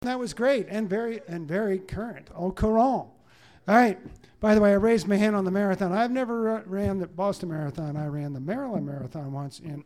That was great and very current. Au courant. All right. By the way, I raised my hand on the marathon. I've never ran the Boston Marathon. I ran the Maryland Marathon once in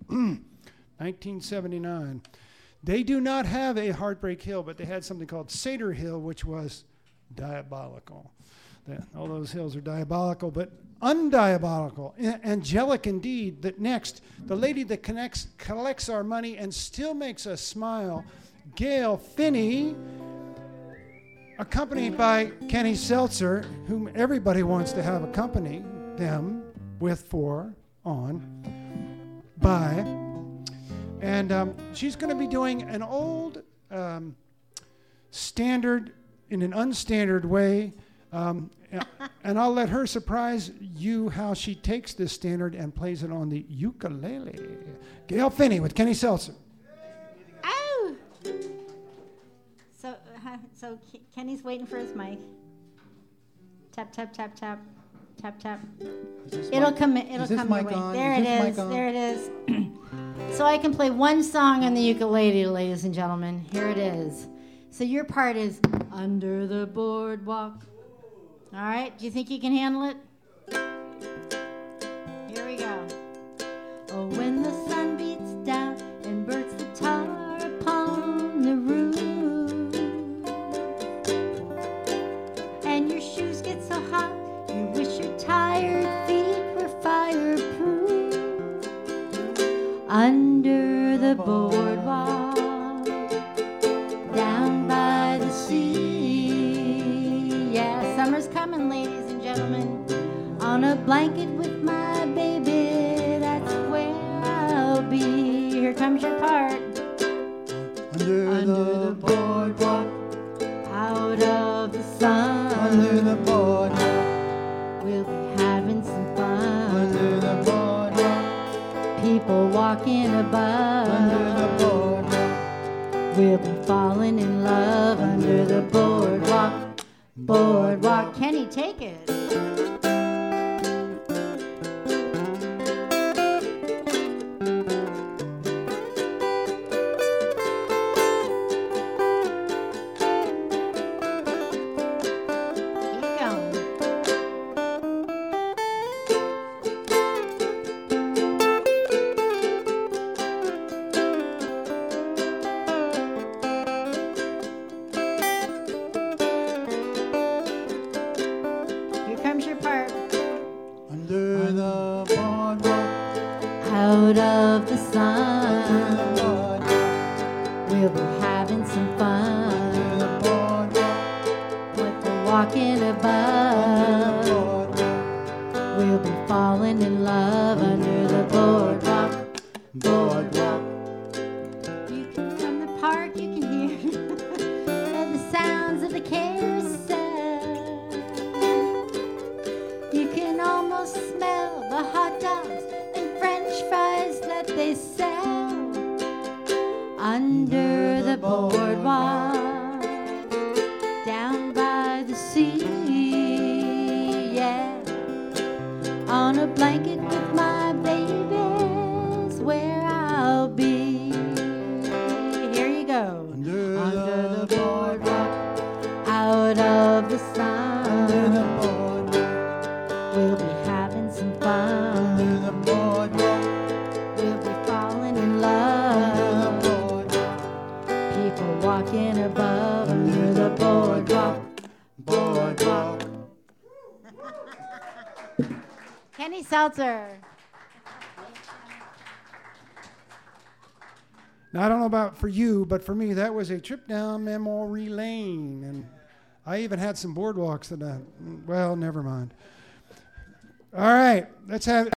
1979. They do not have a Heartbreak Hill, but they had something called Seder Hill, which was diabolical. All those hills are diabolical, but undiabolical, angelic indeed. That next, the lady that collects our money and still makes us smile, Gail Finney, accompanied by Kenny Seltzer, whom everybody wants to have accompany them with, for, on, by. And she's going to be doing an old standard in an unstandard way. And I'll let her surprise you how she takes this standard and plays it on the ukulele. Gail Finney with Kenny Seltzer. Oh! So Kenny's waiting for his mic. Tap, tap, tap, tap. Tap, tap. It'll come your way. There it is. There it is. So I can play one song on the ukulele, ladies and gentlemen. Here it is. So your part is Under the Boardwalk. All right, do you think you can handle it? Here we go. Oh, when the sun beats down and burns the tar upon the roof, and your shoes get so hot, you wish your tired feet were fireproof. Under the boardwalk, down by the sea. Yeah, summer's coming, ladies and gentlemen. On a blanket with my baby, that's where I'll be. Here comes your part. Under the boardwalk, out of the sun. Under the boardwalk, we'll be having some fun. Under the boardwalk, people walking above. Under the boardwalk, we'll be falling in love. Under the boardwalk, boardwalk. Kenny, take it. Out of the sun, we'll be having some fun. With the walking above, we'll be falling in love. Under the boardwalk, boardwalk. You can, from the park, you can hear the sounds of the carousel. You can almost smell the hot dogs and French fries that they sell under the boardwalk, down by the sea. Yeah, on a blanket with my babies, where I'll be. Here you go. Under the boardwalk, out of the sun. Under the boardwalk, we'll be having some fun. Under the boardwalk, we'll be falling in love. People walking above. Under the boardwalk, boardwalk. Kenny Seltzer. Now, I don't know about for you, but for me, that was a trip down memory lane. And I even had some boardwalks that well, never mind. All right, let's have